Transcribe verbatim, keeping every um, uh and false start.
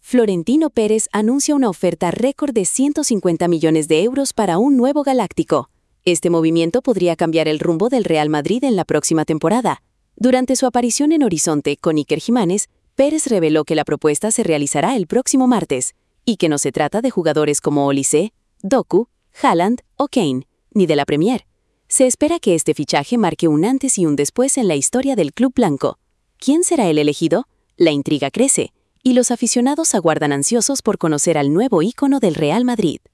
Florentino Pérez anuncia una oferta récord de ciento cincuenta millones de euros para un nuevo galáctico. Este movimiento podría cambiar el rumbo del Real Madrid en la próxima temporada. Durante su aparición en Horizonte con Iker Jiménez, Pérez reveló que la propuesta se realizará el próximo martes y que no se trata de jugadores como Olise, Doku, Haaland o Kane, ni de la Premier. Se espera que este fichaje marque un antes y un después en la historia del club blanco. ¿Quién será el elegido? La intriga crece y los aficionados aguardan ansiosos por conocer al nuevo ícono del Real Madrid.